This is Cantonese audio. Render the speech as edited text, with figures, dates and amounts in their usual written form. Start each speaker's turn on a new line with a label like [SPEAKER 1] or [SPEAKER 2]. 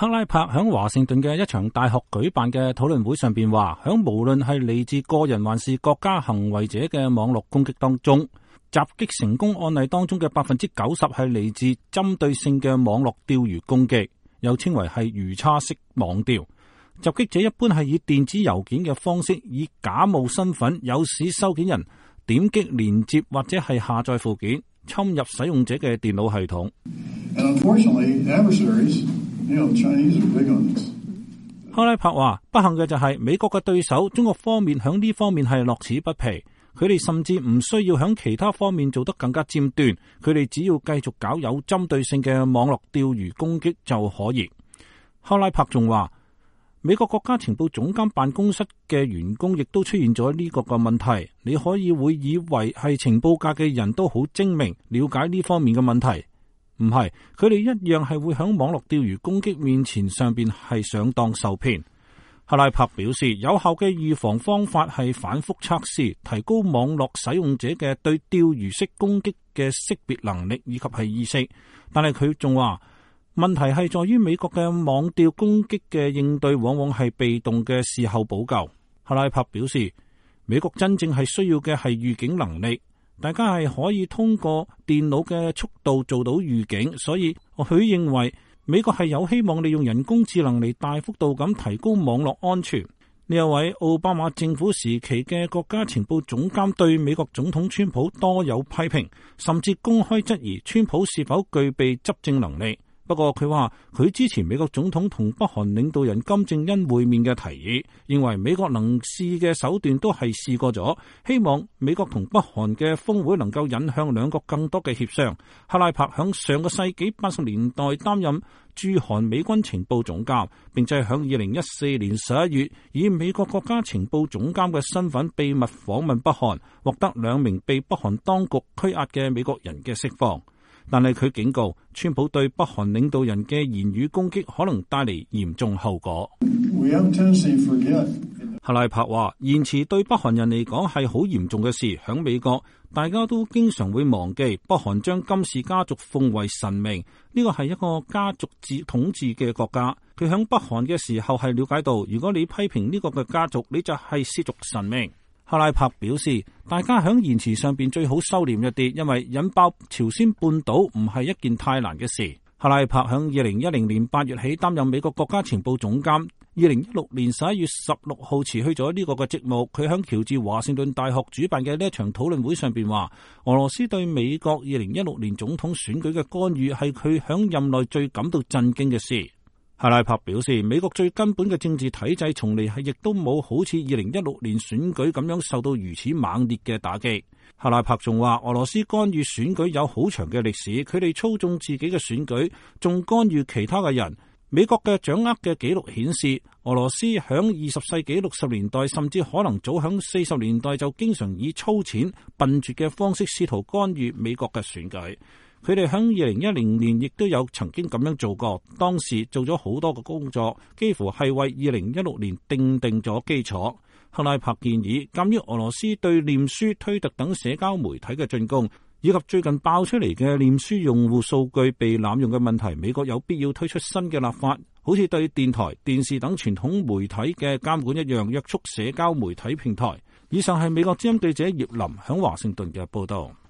[SPEAKER 1] 克拉柏響華盛頓嘅一場大學舉辦嘅討論會上邊話，響無論係嚟自個人還是國家行為者嘅網絡攻擊當中，襲擊成功案例當中嘅90%係嚟自針對性嘅網絡釣魚攻擊，又稱為係魚叉式網釣。襲擊者一般係以電子郵件嘅方式，以假冒身份誘使收件人點擊連接或者係下載附件，侵入使用者嘅電腦系統。克拉柏話：不幸嘅就係美國嘅對手中國方面響呢方面係樂此不疲，佢哋甚至唔需要響其他方面做得更加尖端，佢哋只要繼續搞有針對性嘅網絡釣魚攻擊就可以。克拉柏仲話：美國國家情報總監辦公室嘅員工亦都出現咗呢個嘅問題，你可以會以為係情報界嘅人都好精明，了解呢方面嘅問題。唔係，佢哋一樣係會響網絡釣魚攻擊面前上邊係上當受騙。克拉柏表示，有效嘅預防方法係反覆測試，提高網絡使用者嘅對釣魚式攻擊嘅識別能力以及係意識。但係佢仲話，問題係在於美國嘅網釣攻擊嘅應對往往係被動嘅事後補救。克拉柏表示，美國真正係需要嘅係預警能力。大家係可以通過電腦嘅速度做到預警，所以佢認為美國係有希望利用人工智能嚟大幅度咁提高網絡安全。呢一位奧巴馬政府時期嘅國家情報總監對美國總統川普多有批評，甚至公開質疑川普是否具備執政能力。不過佢話佢支持美國總統同北韓領導人金正恩會面嘅提議，認為美國能試嘅手段都係試過咗，希望美國同北韓嘅峰會能夠引向兩國更多嘅協商。克拉柏響上個世紀80年代擔任駐韓美軍情報總監，並且響2014年11月以美國國家情報總監嘅身份秘密訪問北韓，獲得2名被北韓當局拘押嘅美國人嘅釋放。但係佢警告，川普對北韓領導人嘅言語攻擊可能帶嚟嚴重後果。克拉柏話，言辭對北韓人嚟講係好嚴重嘅事。響美國，大家都經常會忘記北韓將金氏家族奉為神明，呢個係一個家族統治嘅國家。佢響北韓嘅時候係了解到，如果你批評呢個嘅家族，你就係褻瀆神明。克拉柏表示，大家響言辭上邊最好收斂一啲，因為引爆朝鮮半島唔係一件太難嘅事。克拉柏響2010年8月起擔任美國國家情報總監，2016年11月16號辭去咗呢個嘅職務。佢響喬治華盛頓大學主辦嘅呢一場討論會上邊話，俄羅斯對美國2016年總統選舉嘅干預係佢響任內最感到震驚嘅事。克拉柏表示，美國最根本嘅政治體制從嚟係亦都冇好似2016年選舉咁樣受到如此猛烈嘅打擊。克拉柏仲話，俄羅斯干預選舉有好長嘅歷史，佢哋操縱自己嘅選舉，仲干預其他嘅人。美國嘅掌握嘅記錄顯示，俄羅斯響20世紀60年代，甚至可能早響40年代就經常以粗淺笨拙嘅方式試圖干預美國嘅選舉。佢哋喺2010年亦都有曾經咁樣做過，當時做咗好多嘅工作，幾乎係為2016年奠定咗基礎。克拉柏建議，鑒於俄羅斯對臉書、推特等社交媒體嘅進攻，以及最近爆出嚟嘅臉書用戶數據被濫用嘅問題，美國有必要推出新嘅立法，好似對電台、電視等傳統媒體嘅監管一樣，約束社交媒體平台。以上係美國之音記者葉林喺華盛頓嘅報道。